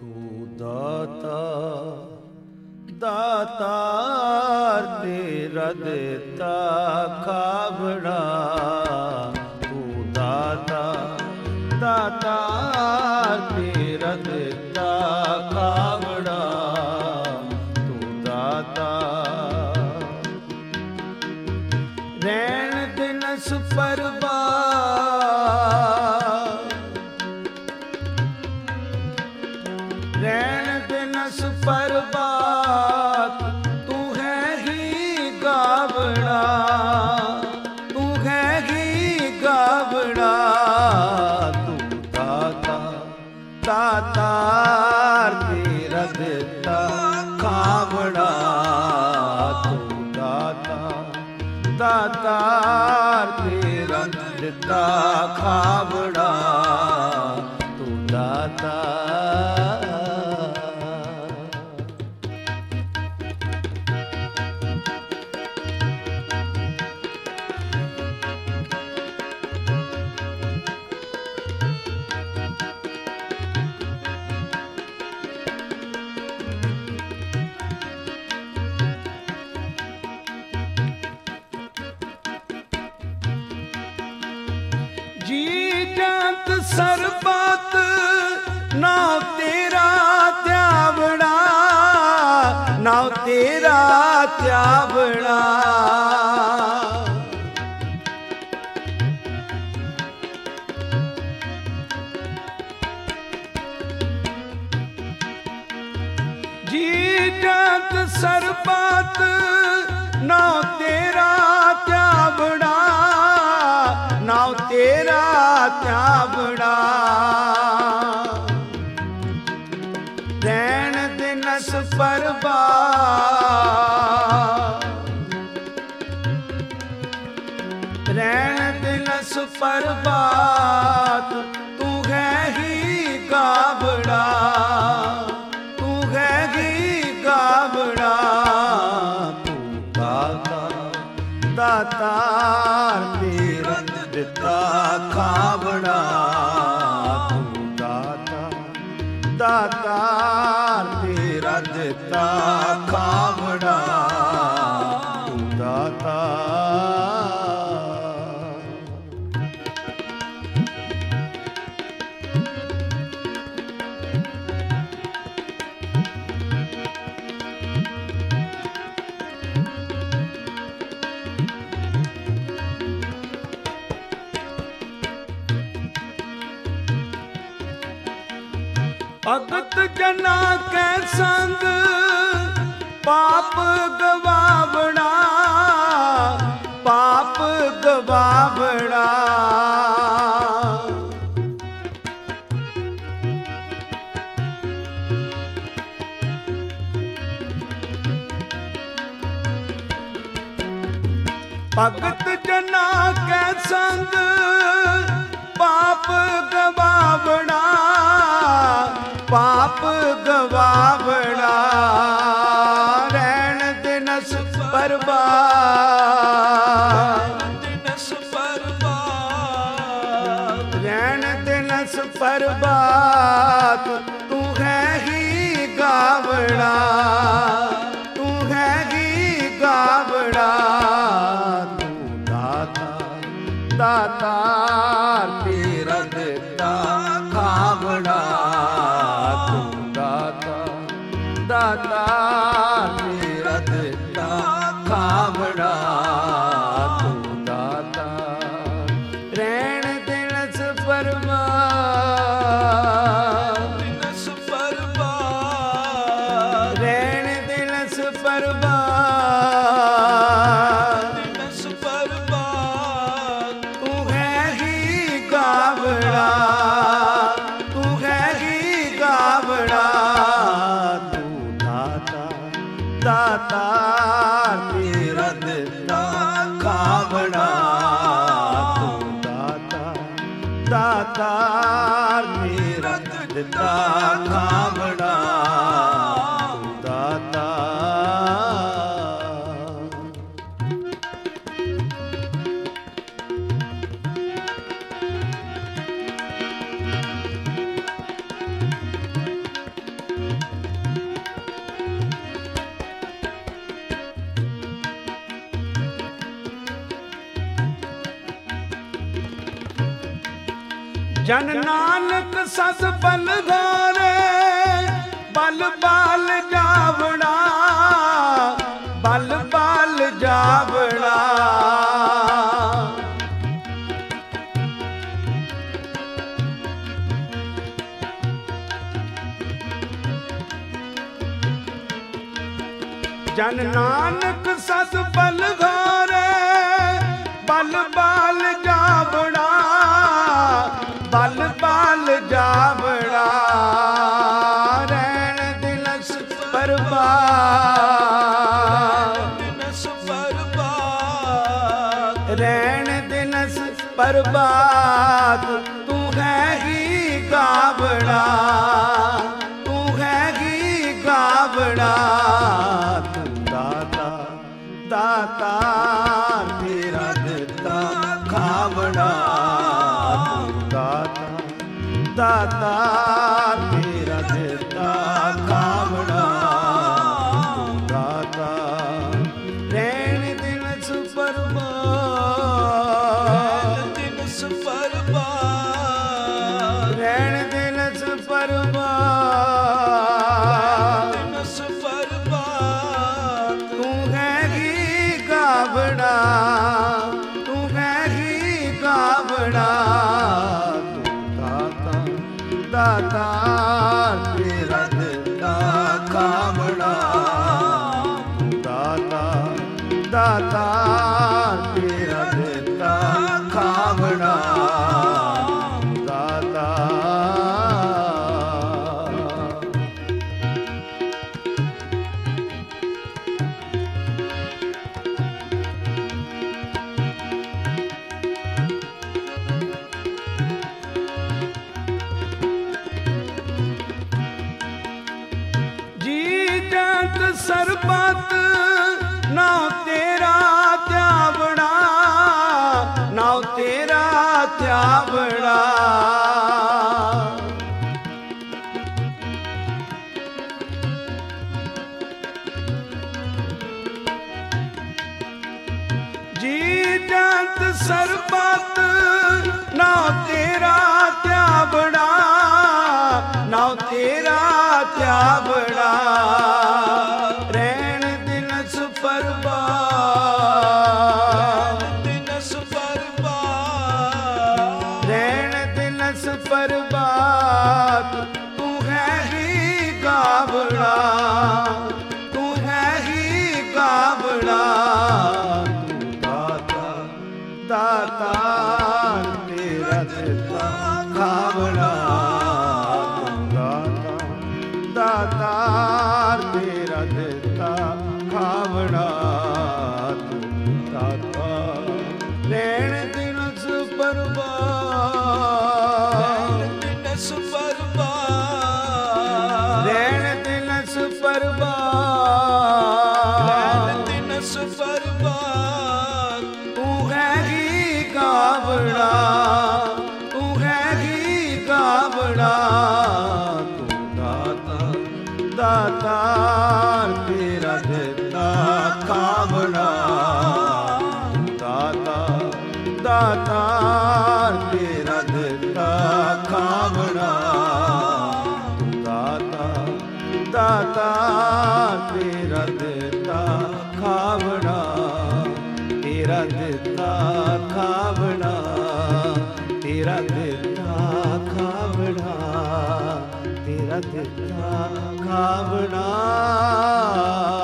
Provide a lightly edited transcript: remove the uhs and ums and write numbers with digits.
ਤੂੰ ਦਾਤਾ ਦਾਤਾਰ ਤੇਰਾ ਦਿੱਤਾ ਖਾਵੜਾ, ਤੂੰ ਦਾਤਾ ਦਾਤਾਰ ਤੇਰਾ ਦਿੱਤਾ ਖਾਵੜਾ, ਤੂੰ ਦਾਤਾ ਰਹਿਣ ਦਿਨਸ ਪਰਵਾ ਰਹਿਣ ਦਿਨਸ ਪਰਬਾਤ, ਤੂੰ ਹੈ ਹੀ ਗਾਵੜਾ, ਤੂੰ ਹੈ ਹੀ ਗਾਵੜਾ, ਤੂੰ ਦਾਤਾ ਦਾਤਾਰ ਤੇਰਾ ਦਿੱਤਾ ਖਾਵੜਾ, ਤੂੰ ਦਾਤਾ ਦਾਤਾਰ ਤੇਰਾ ਦਿੱਤਾ ਖਾਵੜਾ, ਤੂੰ ਦਾਤਾ ਜੀ ਜੰਤ ਸਰਬਤ ਨਾਉ ਤੇਰਾ ਧਿਆਵੜਾ, ਨਾਉ ਤੇਰਾ ਧਿਆਵੜਾ, ਜੀ ਜੰਤ ਸਰਬਤ ਨਾਉ ਤੇਰਾ ਧਿਆਵੜਾ, ਨਾਉ ਤੇਰਾ ਧਿਆਵੜਾ, ਰਹਿਣ ਦਿਨਸ ਪਰਵਾ ਰਹਿਣ ਦਿਨਸ ਪਰਬਾਤ, ਤੂੰ ਹੈ ਹੀ ਗਾਵੜਾ, ਤੂੰ ਹੈ ਹੀ ਗਾਵੜਾ, ਤੂੰ ਦਾਤਾ ਦਾਤਾਰ ਤੇਰਾ ਦਿੱਤਾ ਖਾਵੜਾ, ਤੂੰ ਦਾਤਾ ਦਾਤਾਰ ਤੇਰਾ ਦਿੱਤਾ ਖਾਵੜਾ, ਤੂੰ ਦਾਤਾ ਭਗਤ ਜਨਾ ਕੈ ਸੰਗ ਪਾਪ ਗਵਾਵੜਾ, ਪਾਪ ਗਵਾਵੜਾ, ਭਗਤ ਜਨਾ ਕੈ ਸੰਗ ਪਾਪ ਗਵਾਵੜਾ, ਪਾਪ ਗਵਾਵੜਾ, ਰਹਿਣ ਦਿਨਸ ਪਰਵਾ ਰਹਿਣ ਦਿਨਸ ਪਰਬਾਤ, ਤੂੰ ਹੈ ਹੀ ਗਾਵੜਾ, ਤੂੰ ਹੈ ਹੀ ਗਾਵੜਾ, ਤੂੰ ਦਾਤਾ ਦਾਤਾਰ ਤੇਰਾ ਦਿੱਤਾ ਖਾਵੜਾ, ਤੂੰ ਦਾਤਾ ਦਾਤਾਰ ਤੇਰਾ ਦਿੱਤਾ ਖਾਵੜਾ, ਤੂੰ ਦਾਤਾ ਰਹਿਣ ਦਿਨਸ ਪਰਵਾ ਰਹਿਣ ਦਿਨਸ ਪਰਵਾ ਗਾਵੜਾ, ਤੂੰ ਹੈ ਹੀ ਗਾਵੜਾ, ਤੂੰ ਦਾਤਾ ਦਾਤਾਰ ਤੇਰਾ ਦਿੱਤਾ ਖਾਵੜਾ, ਤੂੰ ਦਾਤਾ ਦਾਤਾਰ ਤੇਰਾ ਦਿੱਤਾ ਖਾਵੜਾ, ਤੂੰ ਦਾਤਾ ਜਨ ਨਾਨਕ ਸਸ ਬਲ ਗਾਰੇ, ਬਲ ਬਲ ਜਾਵੜਾ, ਬਲ ਬਲ ਜਾਵੜਾ। ਜਨ ਨਾਨਕ ਸਸ ਬਲ ਗਾਰੇ, ਬਲ ਬਲ ਜਾਵੜਾ, ਬਲ ਬਲ ਜਾਵੜਾ। ਰਹਿਣ ਦਿਨਸ ਪਰਬਾਤ, ਦਿਨਸ ਪਰਬਾਤ, ਰਹਿਣ ਦਿਨਸ ਪਰਬਾਤ। ਤੂੰ ਹੈ ਹੀ ਗਾਵੜਾ, ਤੂੰ ਹੈ ਹੀ ਗਾਵੜਾ। ਦਾਤਾ ਦਾਤਾ ਤੇਰਾ ਦਿੱਤਾ ਖਾਵੜਾ, ਦਾਤਾ ਦਾਤਾ ਤੇਰਾ ਦਿੱਤਾ ਖਾਵੜਾ, ਦਾਤਾ। ਰਹਿਣ ਦਿਨਸ ਪਰਬਾਤ, ਦਿਨਸ ਪਰਬਾਤ, ਰਹਿਣ ਦਿਨਸ ਪਰਬਾਤ, ਦਿਨਸ ਪਰਬਾਤ। ਤੂੰ ਹੈ ਹੀ ਗਾਵੜਾ, ਤੂੰ ਹੈ ਹੀ ਗਾਵੜਾ। ਦਾਤਾ ਤੇਰਾ ਦਿੱਤਾ ਖਾਵੜਾ, ਦਾਤਾ ਦਾਤਾ ਤੇਰਾ ਦਿੱਤਾ ਖਾਵੜਾ, ਦਾਤਾ। ਸਰਬਤ ਨਾਉ ਤੇਰਾ ਧਿਆਵੜਾ, ਨਾਉ ਤੇਰਾ ਧਿਆਵੜਾ। ਜੀ ਜੰਤ ਸਰਬਤ ਨਾਉ ਤੇਰਾ ਧਿਆਵੜਾ, ਨਾਉ ਤੇਰਾ ਧਿਆਵੜਾ। ਰਹਿਣ ਦਿਨਸ ਪਰਬਾਤ, ਦਿਨਸ ਪਰਬਾਤ, ਰਹਿਣ ਦਿਨਸ ਪਰਬਾਤ। ਤੂੰ ਹੈ ਹੀ ਗਾਵੜਾ, ਤੂੰ ਹੈ ਹੀ ਗਾਵੜਾ। ਦਾਤਾ ਦਾਤਾ ਤੇਰਾ ਦਿੱਤਾ ਖਾਵੜਾ, ਦਾਤਾ ਤੇਰਾ ਦਿੱਤਾ ਖਾਵੜਾ। ਤੂੰ ਦਾਤਾ ਰਹਿਣ ਦਿਨਸ ਪਰਬਾਤ, ਦਿਨਸ ਪਰਬਾਤ, ਰਹਿਣ ਦਿਨਸ ਪਰਬਾਤ, ਰਹਿਣ ਦਿਨਸ ਪਰਬਾਤ। ਤੂੰ ਹੈ ਹੀ ਗਾਵੜਾ, ਤੂੰ ਹੈ ਹੀ ਗਾਵੜਾ। ਦਾਤਾ ਤੇਰਾ ਦਿੱਤਾ ਖਾਵੜਾ, ਦਾਤਾ ਦਾਤਾ ਤੇਰਾ ਦਿੱਤਾ ਖਾਵੜਾ, ਦਾਤਾ ਦਾਤਾ ਤੇਰਾ ਦਿੱਤਾ ਖਾਵੜਾ, ਤੇਰਾ ਦਿੱਤਾ ਖਾਵੜਾ, ਤੇਰਾ ਦਿੱਤਾ ਖਾਵੜਾ, ਤੇਰਾ ਦਿੱਤਾ ਖਾਵੜਾ।